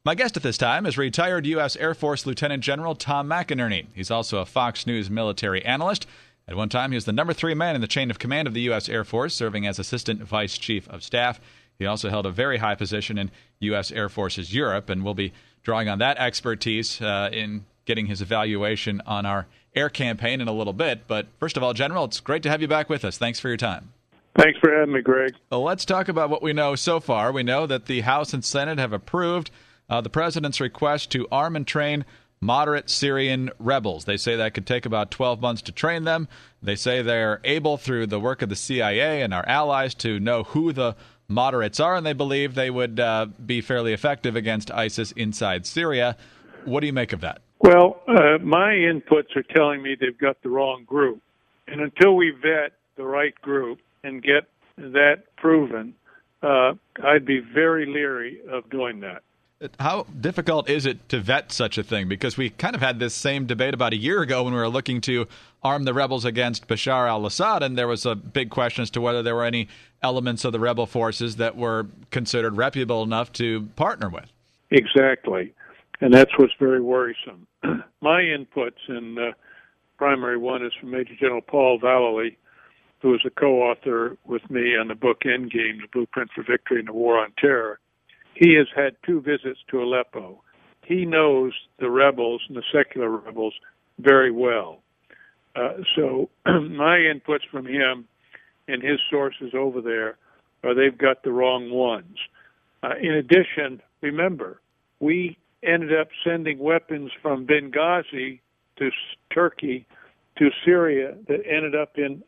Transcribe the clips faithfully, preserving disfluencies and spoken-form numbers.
My guest at this time is retired U S Air Force Lieutenant General Tom McInerney. He's also a Fox News military analyst. At one time, he was the number three man in the chain of command of the U S Air Force, serving as Assistant Vice Chief of Staff. He also held a very high position in U S Air Forces Europe, and we'll be drawing on that expertise uh, in getting his evaluation on our air campaign in a little bit. But first of all, General, it's great to have you back with us. Thanks for your time. Thanks for having me, Greg. Well, let's talk about what we know so far. We know that the House and Senate have approved uh, the president's request to arm and train moderate Syrian rebels. They say that could take about twelve months to train them. They say they're able, through the work of the C I A and our allies, to know who the moderates are, and they believe they would uh, be fairly effective against ISIS inside Syria. What do you make of that? Well, uh, my inputs are telling me they've got the wrong group. And until we vet the right group and get that proven, uh, I'd be very leery of doing that. How difficult is it to vet such a thing? Because we kind of had this same debate about a year ago when we were looking to arm the rebels against Bashar al-Assad, and there was a big question as to whether there were any elements of the rebel forces that were considered reputable enough to partner with. Exactly. And that's what's very worrisome. My inputs, and uh, primary one is from Major General Paul Vallely, who is a co-author with me on the book Endgame, The Blueprint for Victory in the War on Terror. He has had two visits to Aleppo. He knows the rebels and the secular rebels very well. Uh, so my inputs from him and his sources over there are they've got the wrong ones. Uh, in addition, remember, we ended up sending weapons from Benghazi to Turkey to Syria that ended up in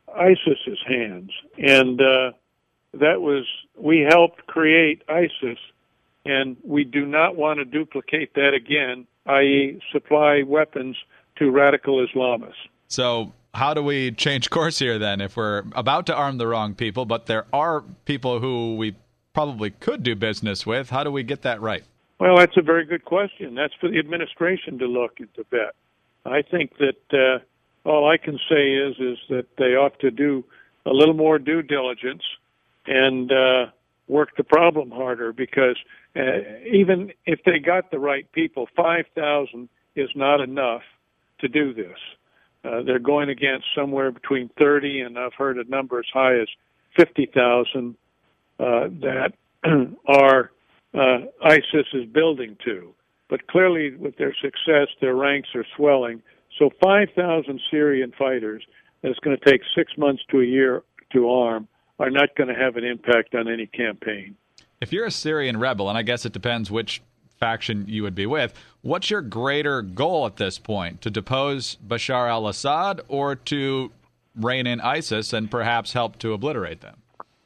ISIS's hands. And uh, that was, we helped create ISIS, and we do not want to duplicate that again, that is supply weapons to radical Islamists. So how do we change course here then if we're about to arm the wrong people, but there are people who we probably could do business with? How do we get that right? Well, that's a very good question. That's for the administration to look into that. I think that uh, all I can say is is that they ought to do a little more due diligence and uh, work the problem harder, because uh, even if they got the right people, five thousand is not enough to do this. Uh, they're going against somewhere between thirty and I've heard a number as high as fifty thousand uh, that are uh, ISIS is building to. But clearly with their success, their ranks are swelling. So five thousand Syrian fighters that's going to take six months to a year to arm are not going to have an impact on any campaign. If you're a Syrian rebel, and I guess it depends which faction you would be with, what's your greater goal at this point? To depose Bashar al-Assad or to rein in ISIS and perhaps help to obliterate them?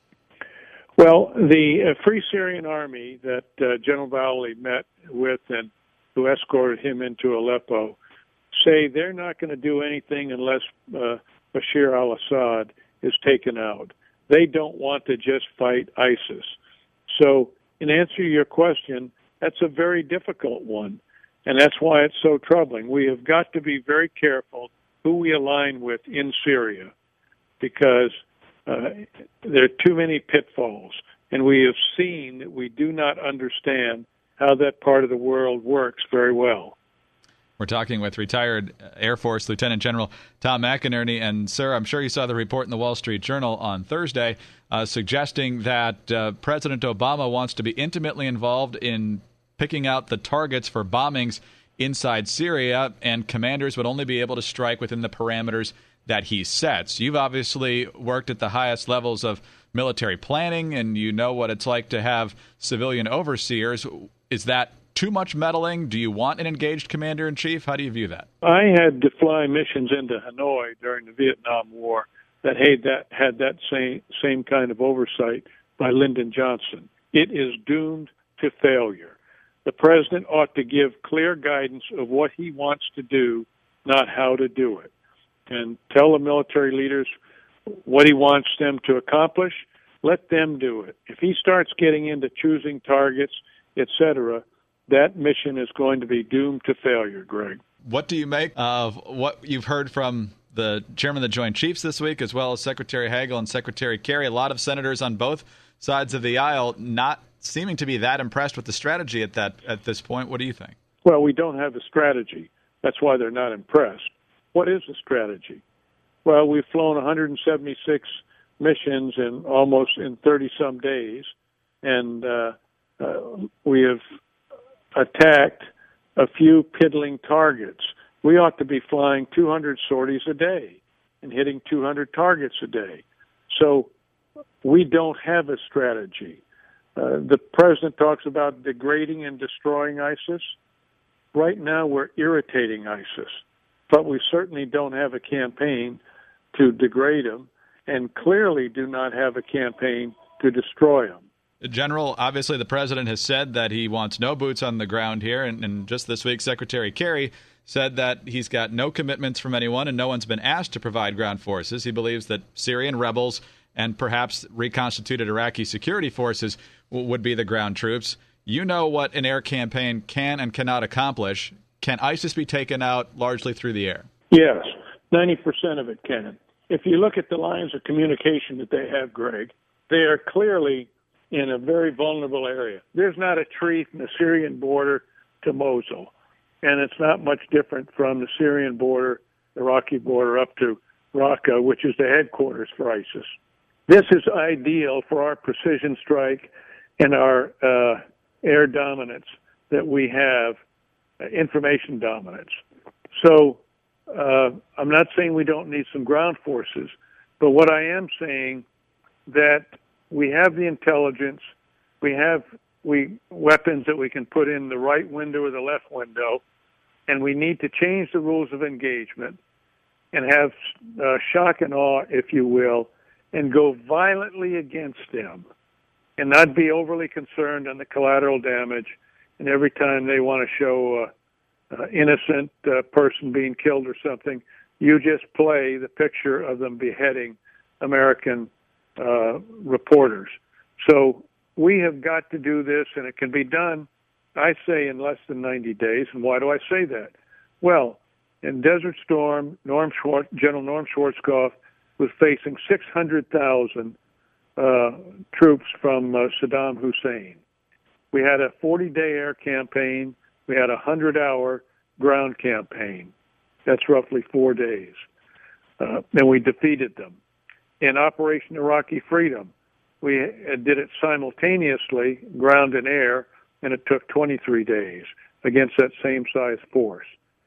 Well, the uh, Free Syrian Army that uh, General Vallely met with and who escorted him into Aleppo say they're not going to do anything unless uh, Bashar al-Assad is taken out. They don't want to just fight ISIS. So in answer to your question, that's a very difficult one, and that's why it's so troubling. We have got to be very careful who we align with in Syria, because uh, there are too many pitfalls, and we have seen that we do not understand how that part of the world works very well. We're talking with retired Air Force Lieutenant General Tom McInerney. And, sir, I'm sure you saw the report in the Wall Street Journal on Thursday uh, suggesting that uh, President Obama wants to be intimately involved in picking out the targets for bombings inside Syria, and commanders would only be able to strike within the parameters that he sets. You've obviously worked at the highest levels of military planning, and you know what it's like to have civilian overseers. Is that too much meddling? Do you want an engaged commander-in-chief? How do you view that? I had to fly missions into Hanoi during the Vietnam War that had that, had that same, same kind of oversight by Lyndon Johnson. It is doomed to failure. The president ought to give clear guidance of what he wants to do, not how to do it, and tell the military leaders what he wants them to accomplish. Let them do it. If he starts getting into choosing targets, et cetera, that mission is going to be doomed to failure, Greg. What do you make of what you've heard from the chairman of the Joint Chiefs this week, as well as Secretary Hagel and Secretary Kerry? A lot of senators on both sides of the aisle not seeming to be that impressed with the strategy at that at this point. What do you think? Well, we don't have a strategy. That's why they're not impressed. What is the strategy? Well, we've flown one hundred seventy-six missions in almost in thirty-some days, and uh, uh, we have attacked a few piddling targets. We ought to be flying two hundred sorties a day and hitting two hundred targets a day. So we don't have a strategy. Uh, the president talks about degrading and destroying ISIS. Right now we're irritating ISIS, but we certainly don't have a campaign to degrade them, and clearly do not have a campaign to destroy them. General, obviously the president has said that he wants no boots on the ground here, and, and just this week Secretary Kerry said that he's got no commitments from anyone and no one's been asked to provide ground forces. He believes that Syrian rebels and perhaps reconstituted Iraqi security forces w- would be the ground troops. You know what an air campaign can and cannot accomplish. Can ISIS be taken out largely through the air? Yes, ninety percent of it can. If you look at the lines of communication that they have, Greg, they are clearly in a very vulnerable area. There's not a tree from the Syrian border to Mosul, and it's not much different from the Syrian border, Iraqi border, up to Raqqa, which is the headquarters for ISIS. This is ideal for our precision strike and our uh, air dominance that we have, uh, information dominance. So uh, I'm not saying we don't need some ground forces, but what I am saying that we have the intelligence, we have we weapons that we can put in the right window or the left window, and we need to change the rules of engagement and have uh, shock and awe, if you will, and go violently against them and not be overly concerned on the collateral damage. And every time they want to show an innocent uh, person being killed or something, you just play the picture of them beheading American uh, reporters. So we have got to do this, and it can be done, I say, in less than ninety days. And why do I say that? Well, in Desert Storm, Norm Schwartz, General Norm Schwarzkopf was facing six hundred thousand uh, troops from uh, Saddam Hussein. We had a forty-day air campaign. We had a hundred-hour ground campaign. That's roughly four days. Uh, and we defeated them. In Operation Iraqi Freedom, we did it simultaneously, ground and air, and it took twenty-three days against that same size force.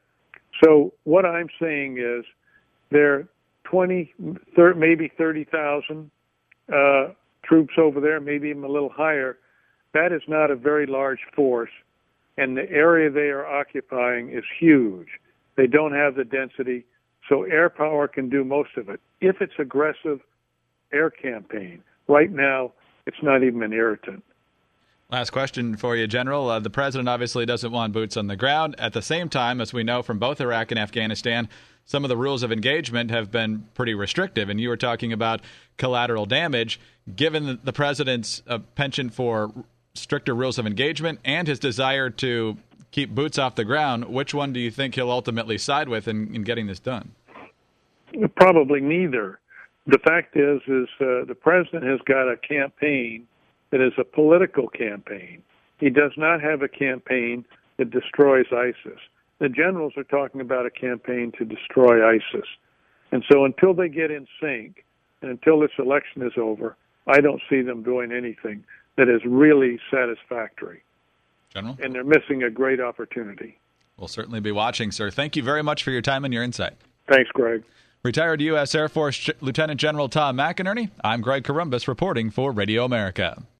So what I'm saying is there are twenty, thirty, maybe thirty thousand uh, troops over there, maybe even a little higher. That is not a very large force, and the area they are occupying is huge. They don't have the density, so air power can do most of it. If it's aggressive air campaign, right now it's not even an irritant. Last question for you, General. Uh, the president obviously doesn't want boots on the ground. At the same time, as we know from both Iraq and Afghanistan, some of the rules of engagement have been pretty restrictive, and you were talking about collateral damage. Given the president's uh, penchant for stricter rules of engagement and his desire to keep boots off the ground, which one do you think he'll ultimately side with in, in getting this done? Probably neither. The fact is, is uh, the president has got a campaign that is a political campaign. He does not have a campaign that destroys ISIS. The generals are talking about a campaign to destroy ISIS. And so until they get in sync and until this election is over, I don't see them doing anything that is really satisfactory. General? And they're missing a great opportunity. We'll certainly be watching, sir. Thank you very much for your time and your insight. Thanks, Greg. Retired U S Air Force Lieutenant General Tom McInerney. I'm Greg Corombos reporting for Radio America.